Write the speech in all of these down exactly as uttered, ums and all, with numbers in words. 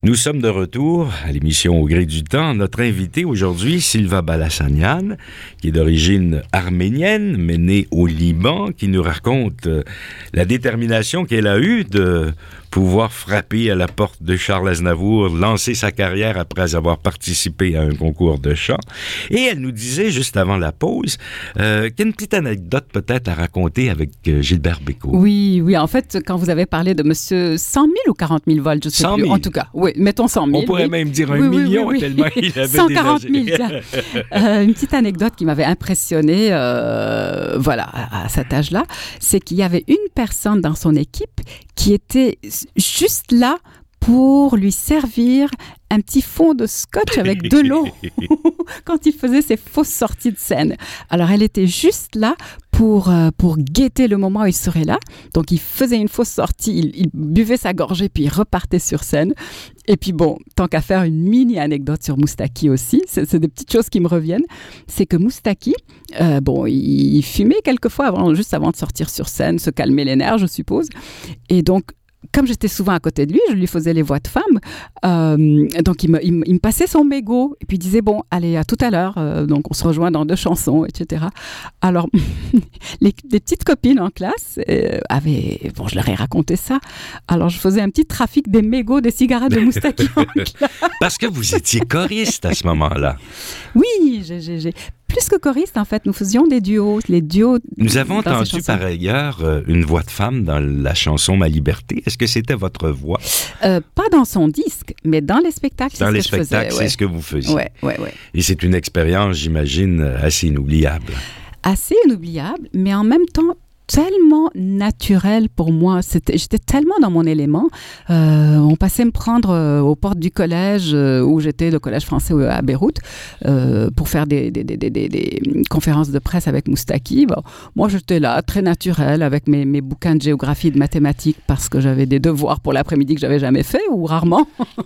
Nous sommes de retour à l'émission Au gré du temps. Notre invité aujourd'hui, Silva Balassanian, qui est d'origine arménienne, mais née au Liban, qui nous raconte euh, la détermination qu'elle a eue de pouvoir frapper à la porte de Charles Aznavour, lancer sa carrière après avoir participé à un concours de chant. Et elle nous disait, juste avant la pause, euh, qu'il y a une petite anecdote peut-être à raconter avec euh, Gilbert Bécaud. Oui, oui. En fait, quand vous avez parlé de monsieur cent mille ou quarante mille volts, je ne sais cent mille. plus. En tout cas, oui, mettons cent mille. On pourrait oui. même dire un oui, million, oui, oui, oui. tellement il avait cent quarante mille, déménagé. euh, une petite anecdote qui m'avait impressionnée, euh, voilà, à, à cet âge-là, c'est qu'il y avait une personne dans son équipe qui était juste là pour lui servir un petit fond de scotch avec de l'eau quand il faisait ses fausses sorties de scène. Alors, elle était juste là pour, euh, pour guetter le moment où il serait là. Donc, il faisait une fausse sortie, il, il buvait sa gorgée, puis il repartait sur scène. Et puis bon, tant qu'à faire une mini-anecdote sur Moustaki aussi, c'est, c'est des petites choses qui me reviennent, c'est que Moustaki, euh, bon, il, il fumait quelquefois avant, juste avant de sortir sur scène, se calmer les nerfs, je suppose. Et donc, comme j'étais souvent à côté de lui, je lui faisais les voix de femme. Euh, donc, il me, il, me, il me passait son mégot et puis il disait, bon, allez, à tout à l'heure. Euh, donc, on se rejoint dans deux chansons, et cetera. Alors, les, les petites copines en classe euh, avaient... Bon, je leur ai raconté ça. Alors, je faisais un petit trafic des mégots, des cigarettes de Moustaki en classe. Parce que vous étiez choriste à ce moment-là. Oui, j'ai... j'ai, j'ai... Plus que choriste, en fait, nous faisions des duos. Les duos. Nous avons entendu par ailleurs euh, une voix de femme dans la chanson Ma Liberté. Est-ce que c'était votre voix? Euh, pas dans son disque, mais dans les spectacles. Dans c'est les ce que spectacles, je faisais, c'est ouais. ce que vous faisiez. Oui, oui, oui. Et c'est une expérience, j'imagine, assez inoubliable. Assez inoubliable, mais en même temps tellement naturel pour moi. C'était, j'étais tellement dans mon élément. Euh, on passait me prendre euh, aux portes du collège euh, où j'étais, le collège français à Beyrouth, euh, pour faire des, des, des, des, des, des conférences de presse avec Moustaki. Bon, moi, j'étais là, très naturel, avec mes, mes bouquins de géographie et de mathématiques parce que j'avais des devoirs pour l'après-midi que j'avais jamais fait ou rarement.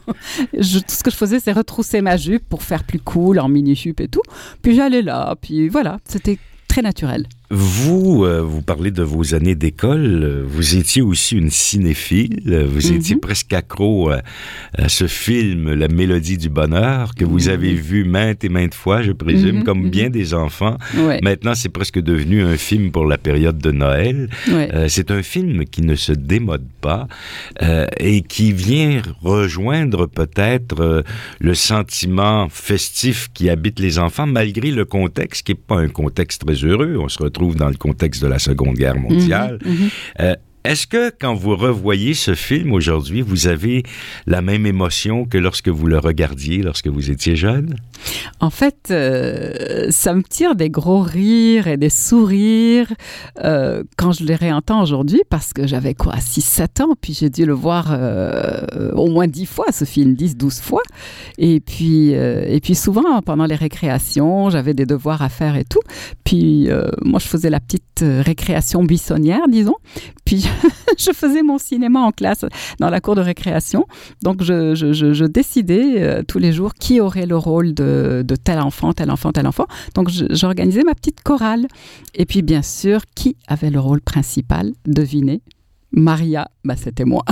je, tout ce que je faisais, c'est retrousser ma jupe pour faire plus cool en mini-jupe et tout. Puis j'allais là, puis voilà, c'était très naturel. Vous, euh, vous parlez de vos années d'école, vous étiez aussi une cinéphile, vous mm-hmm. étiez presque accro à, à ce film, La Mélodie du bonheur, que vous mm-hmm. avez vu maintes et maintes fois, je présume, mm-hmm. comme mm-hmm. bien des enfants. Ouais. Maintenant, c'est presque devenu un film pour la période de Noël. Ouais. Euh, c'est un film qui ne se démode pas euh, et qui vient rejoindre peut-être euh, le sentiment festif qui habite les enfants, malgré le contexte qui n'est pas un contexte très heureux. On se retrouve dans le contexte de la Seconde Guerre mondiale. Mmh, mmh. Euh, est-ce que quand vous revoyez ce film aujourd'hui, vous avez la même émotion que lorsque vous le regardiez, lorsque vous étiez jeune? En fait, euh, ça me tire des gros rires et des sourires euh, quand je les réentends aujourd'hui, parce que j'avais quoi, six sept ans, puis j'ai dû le voir euh, au moins dix fois, ce film, dix douze fois. Et puis, euh, et puis souvent, pendant les récréations, j'avais des devoirs à faire et tout. Puis euh, moi, je faisais la petite récréation buissonnière, disons. Puis je faisais mon cinéma en classe, dans la cour de récréation. Donc, je, je, je, je décidais euh, tous les jours qui aurait le rôle de, de tel enfant, tel enfant, tel enfant. Donc, je, j'organisais ma petite chorale. Et puis, bien sûr, qui avait le rôle principal? Devinez. Maria, bah c'était moi.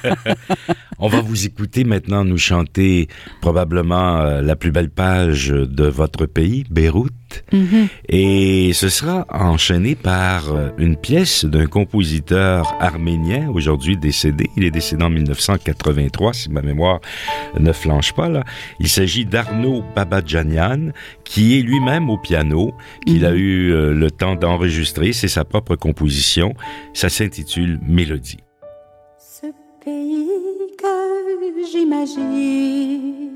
On va vous écouter maintenant nous chanter probablement euh, la plus belle page de votre pays, Beyrouth. Mm-hmm. Et ce sera enchaîné par euh, une pièce d'un compositeur arménien, aujourd'hui décédé. Il est décédé en dix-neuf cent quatre-vingt-trois, si ma mémoire ne flanche pas, là. Il s'agit d'Arnaud Babadjanian, qui est lui-même au piano, qu'il mm-hmm. a eu euh, le temps d'enregistrer. C'est sa propre composition. Ça s'intitule Mélodie. Ce pays que j'imagine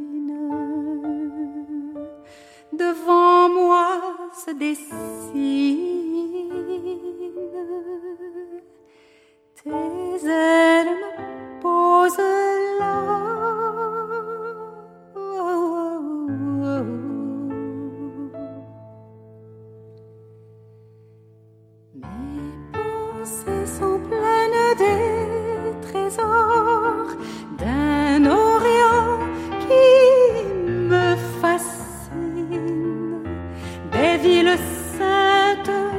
devant moi se dessine, tes ailes me posent là. Oh, oh, oh. Mes pensées sont pleines des trésors d'un Orient qui me fascine, des villes saintes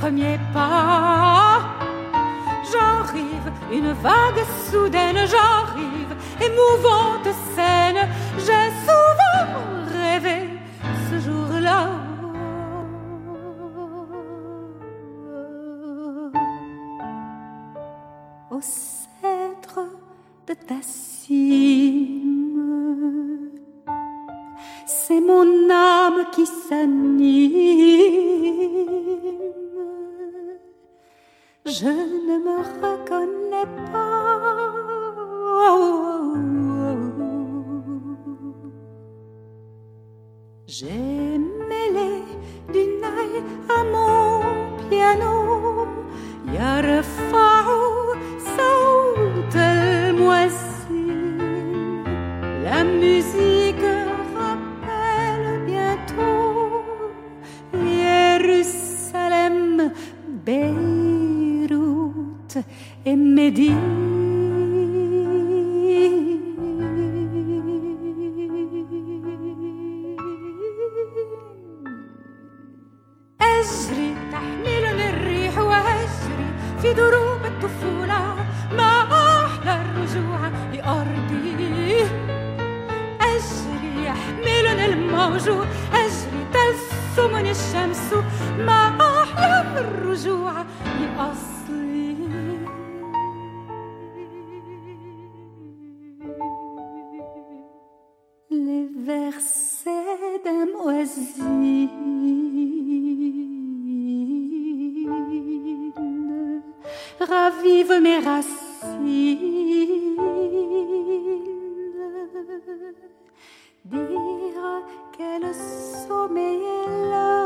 premiers pas. J'arrive, une vague soudaine, j'arrive, émouvante scène. J'ai souvent rêvé ce jour-là. Au cèdre de ta cime, c'est mon âme qui s'anime. Je ne me reconnais pas. J'ai mêlé du naï à mon piano. يرفع صوت الموسيقى. La musique rappelle bientôt Jérusalem, Beyrouth et Médine. أجري تحملني الريح وأجري في دروب الطفولة. ما أحلى الرجوع لأرضي. أجري يحملني الموج أجري تلثمني الشمس. ما أحلى الرجوع لأصلي. Les versets d'un moisine ravivent mes racines. Dire quel sommeil est là.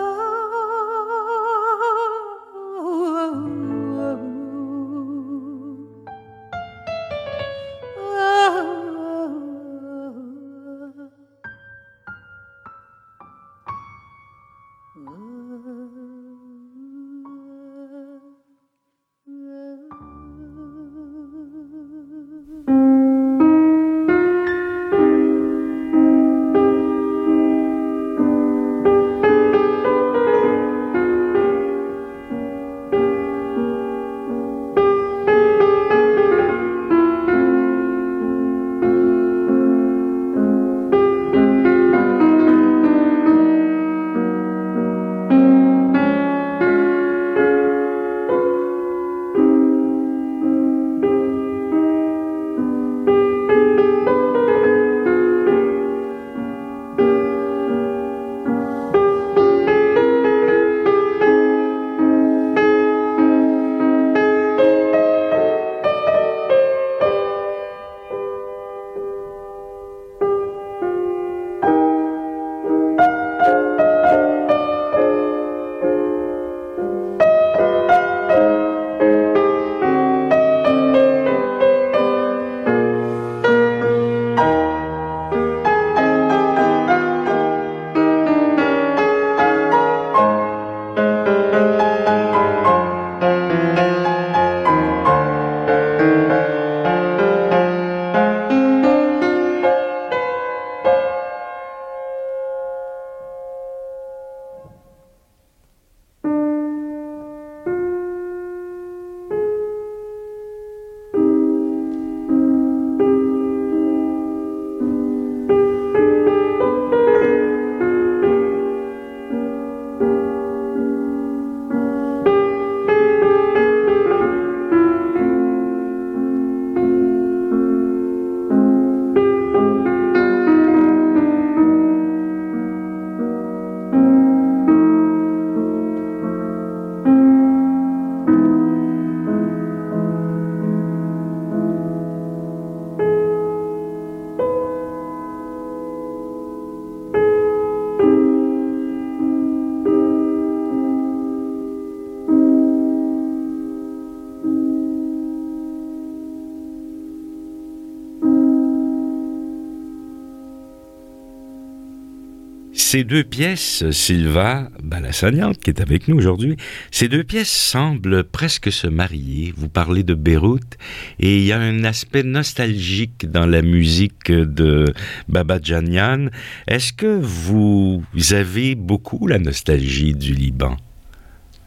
Ces deux pièces, Sylva Balassanian, qui est avec nous aujourd'hui, ces deux pièces semblent presque se marier. Vous parlez de Beyrouth et il y a un aspect nostalgique dans la musique de Baba Janyan. Est-ce que vous avez beaucoup la nostalgie du Liban?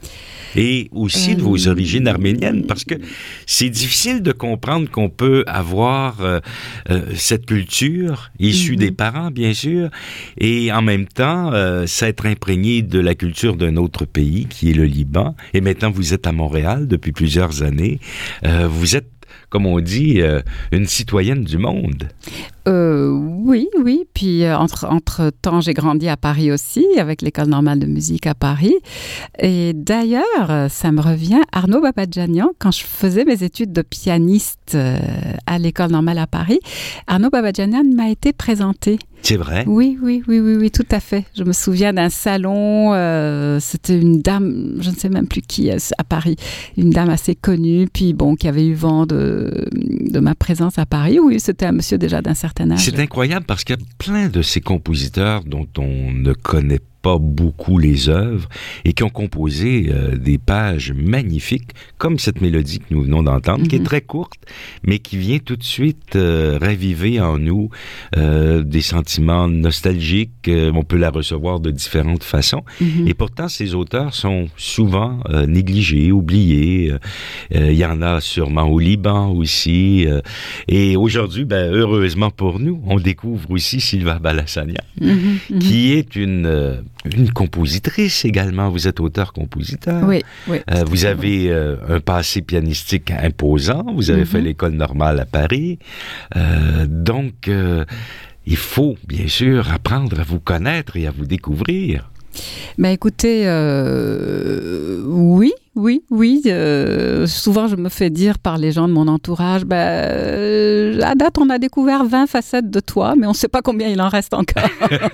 Et aussi de vos origines arméniennes, parce que c'est difficile de comprendre qu'on peut avoir euh, euh, cette culture issue mm-hmm. des parents, bien sûr, et en même temps euh, s'être imprégné de la culture d'un autre pays, qui est le Liban. Et maintenant, vous êtes à Montréal depuis plusieurs années. Euh, vous êtes, comme on dit, euh, une citoyenne du monde. Euh, oui, oui. Puis, euh, entre, entre-temps, j'ai grandi à Paris aussi, avec l'École normale de musique à Paris. Et d'ailleurs, ça me revient, Arnaud Babadjanian, quand je faisais mes études de pianiste euh, à l'École normale à Paris, Arnaud Babadjanian m'a été présenté. C'est vrai? Oui, oui, oui, oui, oui, tout à fait. Je me souviens d'un salon, euh, c'était une dame, je ne sais même plus qui, à Paris, une dame assez connue, puis bon, qui avait eu vent de, de ma présence à Paris. Oui, c'était un monsieur déjà d'un certain âge. C'est incroyable parce qu'il y a plein de ces compositeurs dont on ne connaît pas beaucoup les œuvres et qui ont composé euh, des pages magnifiques, comme cette mélodie que nous venons d'entendre, mm-hmm. qui est très courte, mais qui vient tout de suite euh, raviver en nous euh, des sentiments nostalgiques. Euh, on peut la recevoir de différentes façons. Mm-hmm. Et pourtant, ces auteurs sont souvent euh, négligés, oubliés. Il euh, y en a sûrement au Liban aussi. Euh, et aujourd'hui, ben, heureusement pour nous, on découvre aussi Sylva Balassanian, mm-hmm. qui est une... Euh, une compositrice également. Vous êtes auteur-compositeur. Oui, oui. Euh, vous avez euh, un passé pianistique imposant. Vous avez mm-hmm. fait l'école normale à Paris. Euh, donc, euh, il faut, bien sûr, apprendre à vous connaître et à vous découvrir. Ben écoutez, euh, oui, oui, oui. Euh, souvent, je me fais dire par les gens de mon entourage, ben, euh, à date, on a découvert vingt facettes de toi, mais on ne sait pas combien il en reste encore.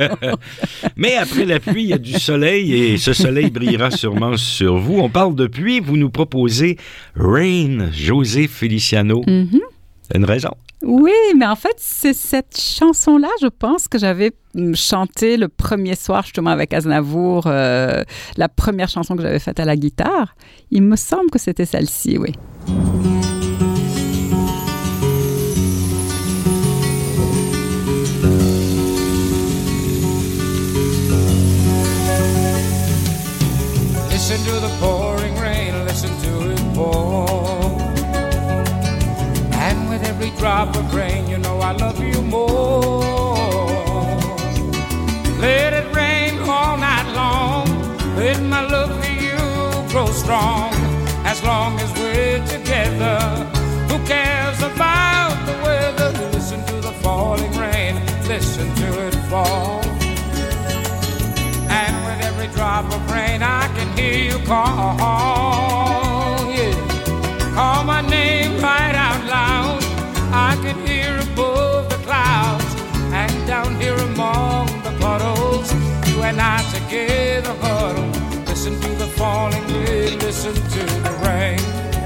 Mais après la pluie, il y a du soleil et ce soleil brillera sûrement sur vous. On parle de pluie, vous nous proposez Rain, José Feliciano. Mm-hmm. Une raison? Oui, mais en fait, c'est cette chanson-là, je pense, que j'avais chanté le premier soir, justement, avec Aznavour, euh, la première chanson que j'avais faite à la guitare. Il me semble que c'était celle-ci, oui. Listen to the pouring rain, listen to it pour. And with every drop of rain, you know I love you more. Let it rain all night long. Let my love for you grow strong. As long as we're together, who cares about the weather? Listen to the falling rain, listen to it fall. And with every drop of rain, I can hear you call. Yeah. Call my name right out loud. I can hear above the clouds and down here among the puddles. You and I together huddle. Listen to the falling rain, listen to the rain.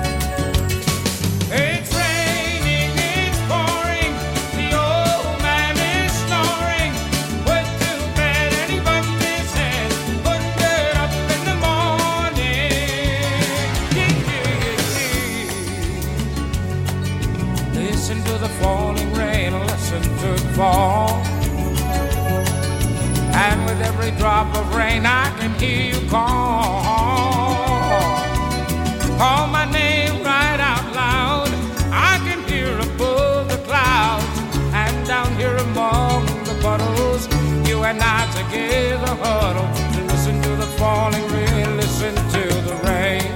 It's raining, it's pouring. The old man is snoring. Went to bed and he bumped his head. Couldn't get up in the morning. Yeah, yeah, yeah. Listen to the falling rain, listen to it fall. And with every drop of rain I can hear you call. Call my name right out loud. I can hear above the clouds and down here among the puddles. You and I together huddle. Listen to the falling rain, listen to the rain.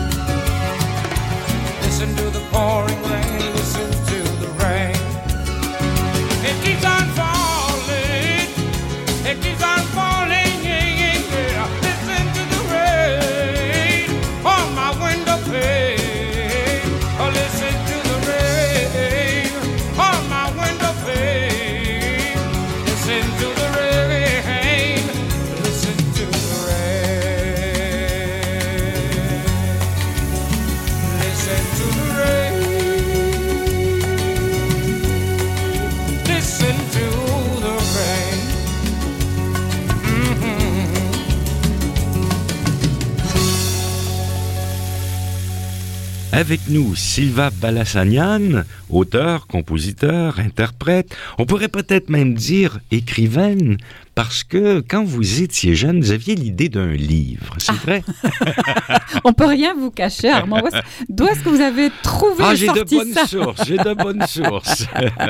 Listen to the pouring rain, listen to the rain. It keeps on falling, it keeps on falling, yeah, yeah, yeah. Listen to the rain on my window pane. Oh, listen to the rain on my window pane. Listen to the rain, listen to the rain. Listen to the rain. Listen to the rain. Mm-hmm. Mm-hmm. 'Cause Avec nous, Silva Balassanian, auteur, compositeur, interprète, on pourrait peut-être même dire écrivaine, parce que quand vous étiez jeune, vous aviez l'idée d'un livre, c'est ah. vrai? On peut rien vous cacher, Armand. D'où est-ce que vous avez trouvé ah, et j'ai sorti de bonnes ça? sources, j'ai de bonnes sources.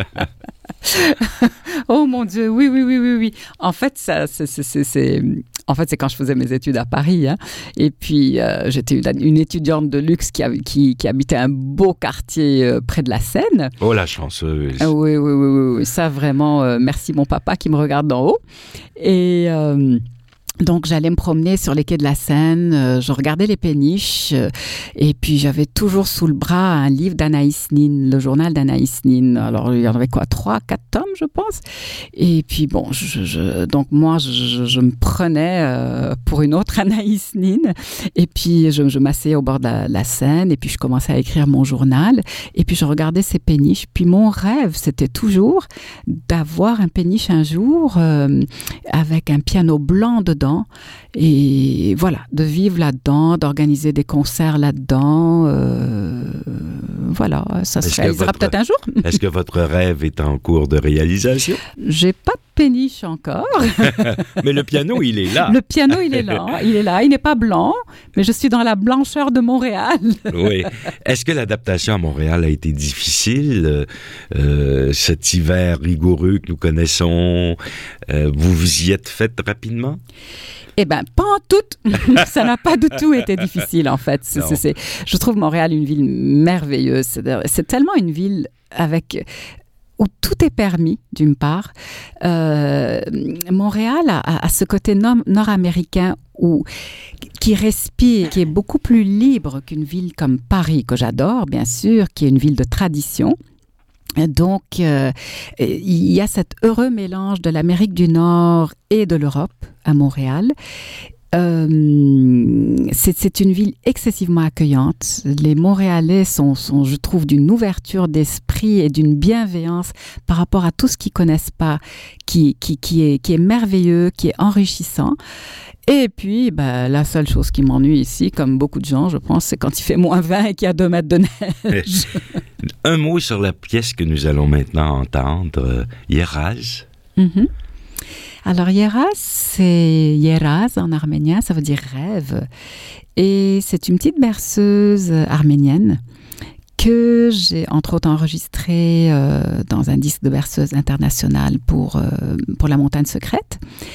Oh mon Dieu, oui, oui, oui, oui, oui. En fait, ça, c'est, c'est, c'est, c'est... En fait, c'est quand je faisais mes études à Paris. Hein. Et puis, euh, j'étais une, une étudiante de luxe qui, a, qui, qui habitait un beau quartier euh, près de la Seine. Oh, la chanceuse. Euh, oui, oui, oui, oui, oui. Ça, vraiment, euh, merci mon papa qui me regarde d'en haut. Et... Euh, Donc, j'allais me promener sur les quais de la Seine, euh, je regardais les péniches euh, et puis j'avais toujours sous le bras un livre d'Anaïs Nin, le journal d'Anaïs Nin. Alors, il y en avait quoi, trois, quatre tomes, je pense. Et puis, bon, je, je, donc moi, je, je me prenais euh, pour une autre Anaïs Nin et puis je, je m'asseyais au bord de la, la Seine et puis je commençais à écrire mon journal et puis je regardais ces péniches. Puis mon rêve, c'était toujours d'avoir un péniche un jour euh, avec un piano blanc dedans. Et voilà, de vivre là-dedans, d'organiser des concerts là-dedans. Euh, voilà, ça se réalisera votre, peut-être un jour. Est-ce que votre rêve est en cours de réalisation? J'ai pas de péniche encore. Mais le piano, il est là. Le piano, il est là. Il est là. Il n'est pas blanc, mais je suis dans la blancheur de Montréal. Oui. Est-ce que l'adaptation à Montréal a été difficile? Euh, cet hiver rigoureux que nous connaissons, euh, vous vous y êtes fait rapidement? Eh bien, pas en tout. Ça n'a pas du tout été difficile, en fait. C'est, c'est, c'est, je trouve Montréal une ville merveilleuse. C'est, c'est tellement une ville avec... où tout est permis, d'une part. Euh, Montréal a, a ce côté nord- nord-américain où, qui respire, qui est beaucoup plus libre qu'une ville comme Paris, que j'adore, bien sûr, qui est une ville de tradition. Donc, euh, il y a cet heureux mélange de l'Amérique du Nord et de l'Europe à Montréal. Euh, c'est, c'est une ville excessivement accueillante. Les Montréalais sont, sont, je trouve, d'une ouverture d'esprit et d'une bienveillance par rapport à tout ce qu'ils connaissent pas, qui, qui, qui, est, qui est merveilleux, qui est enrichissant. Et puis, ben, la seule chose qui m'ennuie ici, comme beaucoup de gens, je pense, c'est quand il fait moins vingt et qu'il y a deux mètres de neige. Un mot sur la pièce que nous allons maintenant entendre, Yeraz. Mm-hmm. Alors, Yeraz, c'est Yeraz en arménien, ça veut dire rêve. Et c'est une petite berceuse arménienne que j'ai entre autres enregistrée euh, dans un disque de berceuse international pour, euh, pour La Montagne Secrète.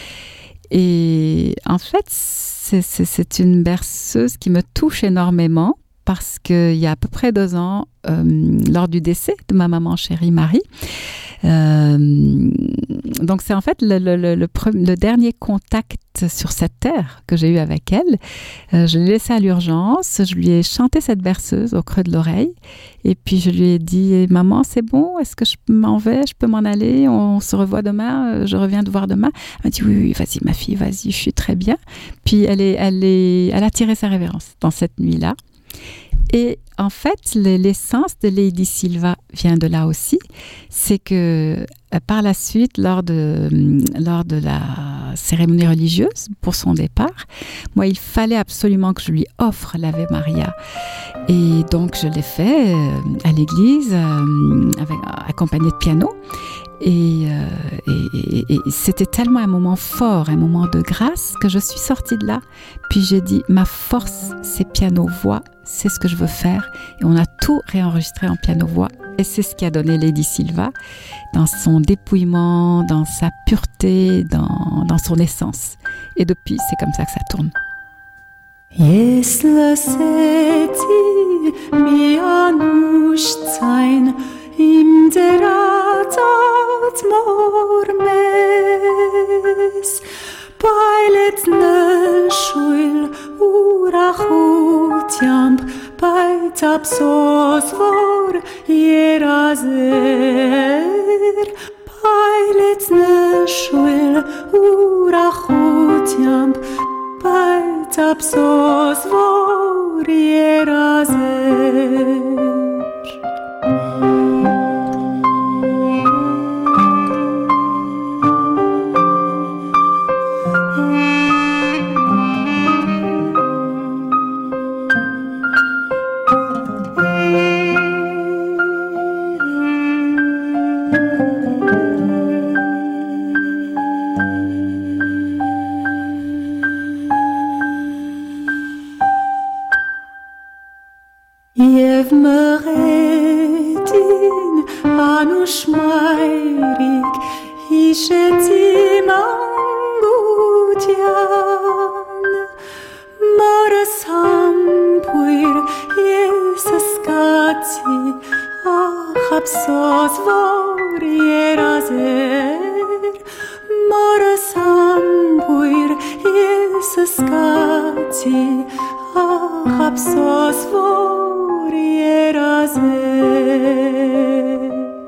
Et en fait, c'est, c'est, c'est une berceuse qui me touche énormément parce qu'il y a à peu près deux ans, euh, lors du décès de ma maman chérie Marie, euh, donc c'est en fait le, le, le, le, pre- le dernier contact sur cette terre que j'ai eu avec elle. Euh, je l'ai laissée à l'urgence, je lui ai chanté cette berceuse au creux de l'oreille et puis je lui ai dit « Maman, c'est bon, est-ce que je m'en vais, je peux m'en aller, on se revoit demain, je reviens te voir demain ?» Elle m'a dit « Oui, oui, vas-y ma fille, vas-y, je suis très bien. » Puis elle, est, elle, est, elle a tiré sa révérence dans cette nuit-là. Et en fait, l'essence de Lady Silva vient de là aussi. C'est que par la suite, lors de, lors de la cérémonie religieuse pour son départ, moi, il fallait absolument que je lui offre l'Ave Maria. Et donc, je l'ai fait à l'église, avec, accompagné de piano. Et, euh, et, et, et c'était tellement un moment fort, un moment de grâce que je suis sortie de là. Puis j'ai dit, ma force, c'est piano-voix, c'est ce que je veux faire. Et on a tout réenregistré en piano-voix. Et c'est ce qui a donné Lady Silva dans son dépouillement, dans sa pureté, dans, dans son essence. Et depuis, c'est comme ça que ça tourne. Yes, lăseti mianuș-țain im deratat mormes Pailet nășuil urahutiamp Paitap sosvor ierazer Pailet nășuil urahutiamp Paitap sosvor ierazer Jev meretin anush mairik Ishetim angutian Morasam puir Yesaskati Achapsos vor Yerazer Morasam puir Yesaskati Achapsos vor Yerazer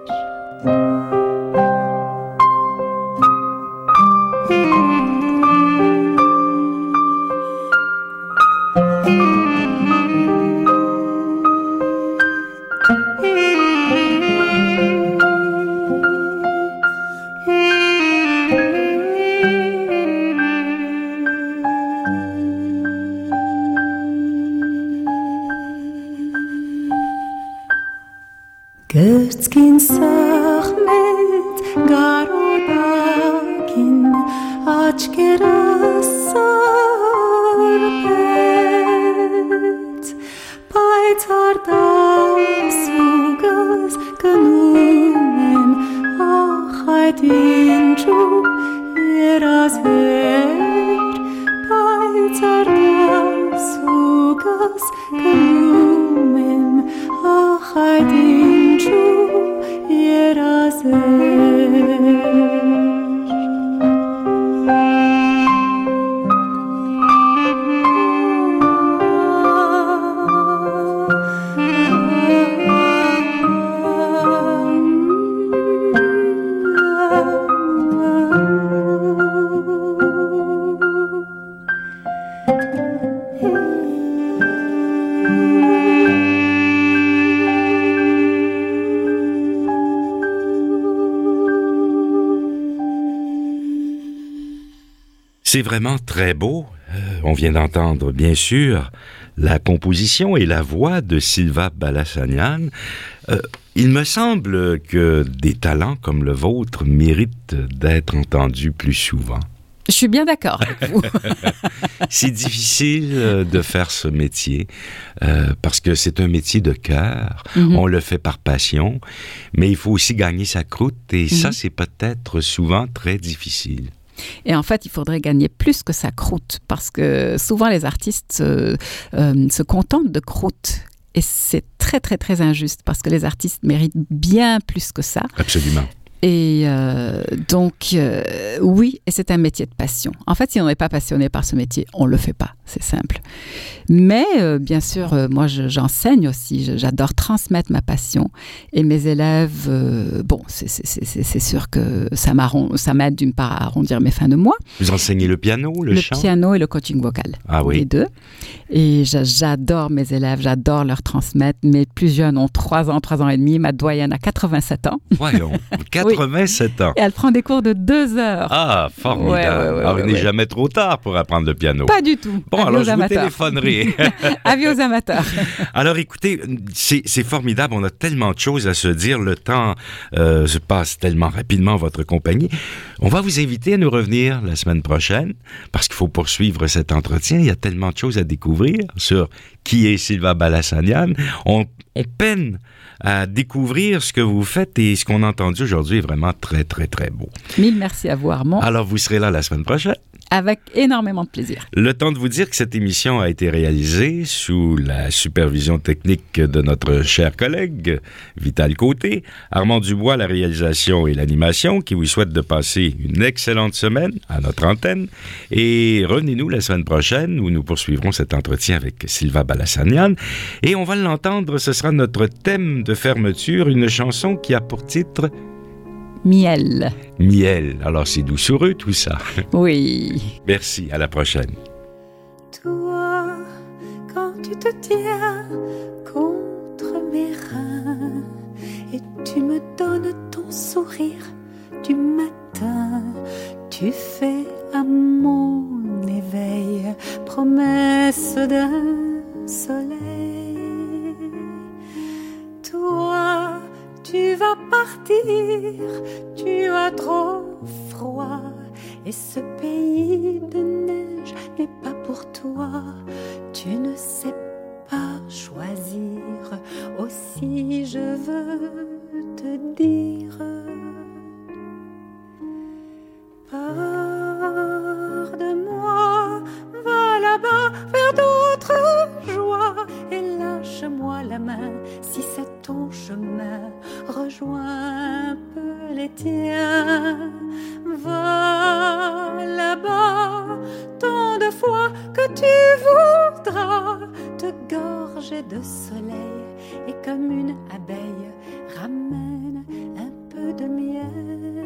Götzkin sachmet garodakin achkerasarpet Paitzardam sugas ganumen achaitinchu erazer Paitzardam sugas ganumen achaitinchu C'est vraiment très beau. Euh, on vient d'entendre, bien sûr, la composition et la voix de Silva Balassanian. Euh, il me semble que des talents comme le vôtre méritent d'être entendus plus souvent. Je suis bien d'accord avec vous. C'est difficile de faire ce métier euh, parce que c'est un métier de cœur. Mm-hmm. On le fait par passion, mais il faut aussi gagner sa croûte et mm-hmm. ça, c'est peut-être souvent très difficile. Et en fait, il faudrait gagner plus que sa croûte parce que souvent les artistes euh, euh, se contentent de croûte. Et c'est très, très, très injuste parce que les artistes méritent bien plus que ça. Absolument. Et euh, donc, euh, oui, et c'est un métier de passion. En fait, si on n'est pas passionné par ce métier, on ne le fait pas, c'est simple. Mais, euh, bien sûr, euh, moi, je, j'enseigne aussi, je, j'adore transmettre ma passion. Et mes élèves, euh, bon, c'est, c'est, c'est, c'est sûr que ça, ça m'aide d'une part à arrondir mes fins de mois. Vous enseignez le piano, le, le chant? Le piano et le coaching vocal. Ah oui. Les deux. Et j'adore mes élèves, j'adore leur transmettre. Mes plus jeunes ont trois ans, trois ans et demi. Ma doyenne a quatre-vingt-sept ans. Voyons, quatre-vingt-sept oui. ans. Et elle prend des cours de deux heures. Ah, formidable. Ouais, ouais, ouais, alors, ouais, il n'est ouais. jamais trop tard pour apprendre le piano. Pas du tout. Bon, Avis alors je amateurs. vous téléphonerai. Avis aux amateurs. Alors, écoutez, c'est, c'est formidable. On a tellement de choses à se dire. Le temps euh, se passe tellement rapidement, votre compagnie. On va vous inviter à nous revenir la semaine prochaine parce qu'il faut poursuivre cet entretien. Il y a tellement de choses à découvrir sur qui est Silva Balassanian. On, on peine à découvrir ce que vous faites et ce qu'on a entendu aujourd'hui est vraiment très, très, très beau. Mille merci à vous, Armand. Alors, vous serez là la semaine prochaine. Avec énormément de plaisir. Le temps de vous dire que cette émission a été réalisée sous la supervision technique de notre cher collègue Vital Côté, Armand Dubois, la réalisation et l'animation, qui vous souhaite de passer une excellente semaine à notre antenne. Et revenez-nous la semaine prochaine où nous poursuivrons cet entretien avec Silva Balassanian. Et on va l'entendre, ce sera notre thème de fermeture, une chanson qui a pour titre... Miel. Miel. Alors, c'est doucereux, tout ça. Oui. Merci. À la prochaine. Toi, quand tu te tiens contre mes reins et tu me donnes ton sourire du matin, tu fais à mon éveil promesse d'un soleil. Toi, tu vas partir, tu as trop froid, et ce pays de neige n'est pas pour toi. Tu ne sais pas choisir si je veux te dire, pars de moi, va là-bas vers d'autres joies et lâche-moi la main si c'est ton chemin, rejoins un peu les tiens, va là-bas tant de fois que tu voudras te gorger de soleil et comme une abeille ramène un peu de miel.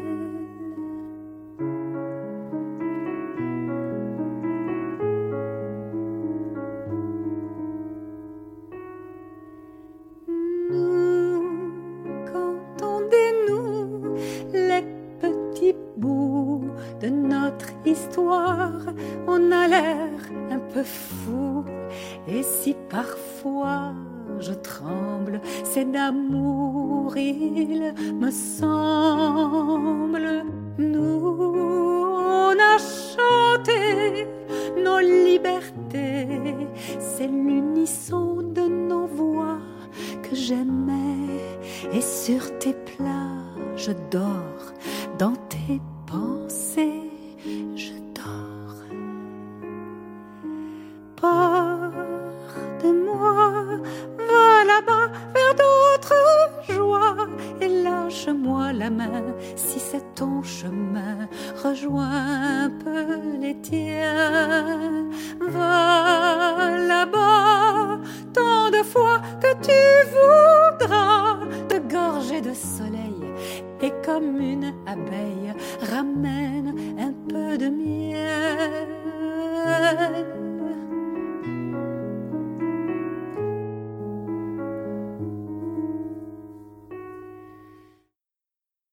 Nous, quand on dénoue les petits bouts de notre histoire, on a l'air un peu fou. Et si parfois je tremble, c'est d'amour, il me semble. Nous, on a chanté nos libertés, c'est l'unisson de nos voix que j'aimais. Et sur tes plats, je dors, dans tes pensées, je dors. Pars de moi, va là-bas vers d'autres joies et lâche-moi la main si c'est ton chemin, rejoins un peu les tiens, va là-bas tant de fois que tu voudras te gorger de soleil et comme une abeille ramène un peu de miel.